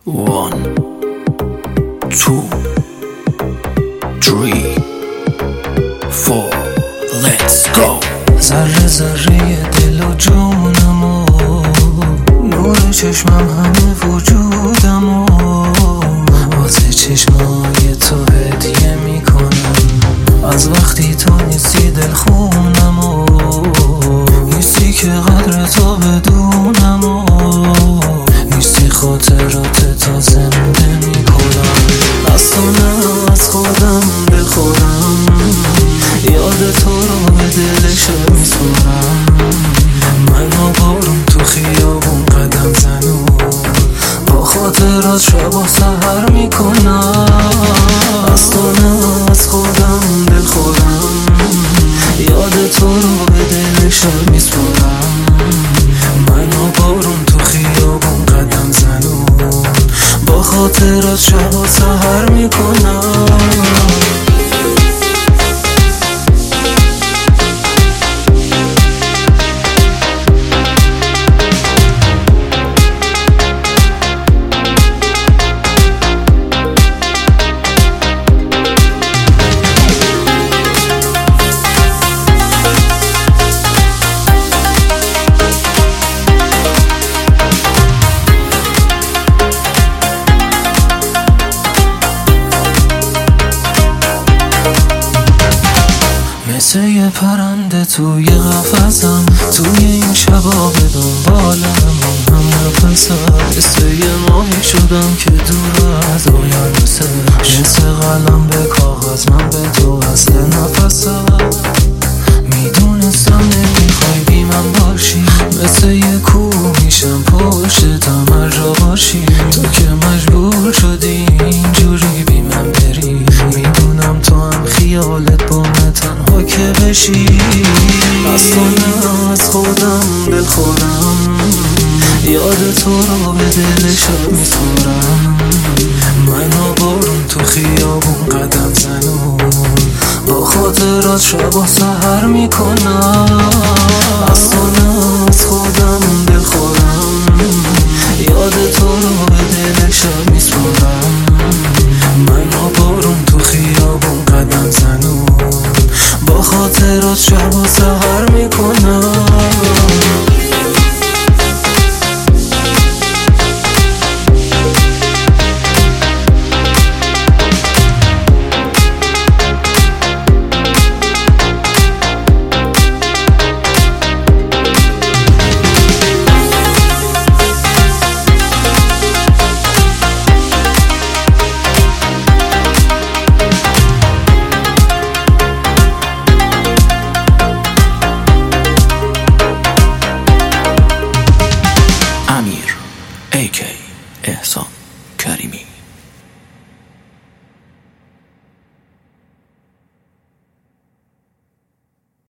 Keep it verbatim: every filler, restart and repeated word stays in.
One, two, three, four, let's go. ذره ذره دل و جونم و نور چشمم همه وجودم و واسه چشمای تو هدیه میکنم. از وقتی تو نیستی دل خونم و نیستی که قدر تو بدونم و نیستی خاطرات تا زنده میکنم. از تو نه از خودم دل خودم یاد تو رو به دل شب میسپرم. من و بارون تو خیابون قدم زنون با خاطرات شب و سحر میکنم. از تو نه از خودم دل خودم یاد تو رو به دل شب میسپرم. من و بارون تو خیابون قدم زنون با خاطرات شب و سحر میکنم. مثل یه پرنده توی قفسم توی این شبا به دنبالم هم نفسم. مثل یه ماهی شدم که دور از آینده مثل قلم به کاغذ من به تو اصل نفسم. میدونستم نمیخوای بی من باشی مثل یه کوه میشم پشتم هر جا باشی. تو که مجبور شدی اینجوری بی من بری میدونم تو هم خیالت با من تنها که بشی. از تو نه از خودم دل خودم یاد تو رو به دل شب میسپرم. من و بارون تو خیابون قدم زنون با خاطرات شب و سحر میکنم. از تو نه از خودم دل خودم یاد تو رو به دل شب میسپرم. من و بارون تو خیابون قدم زنون با خاطرات شب و سحر میکنم. ای کی احسان کریمی.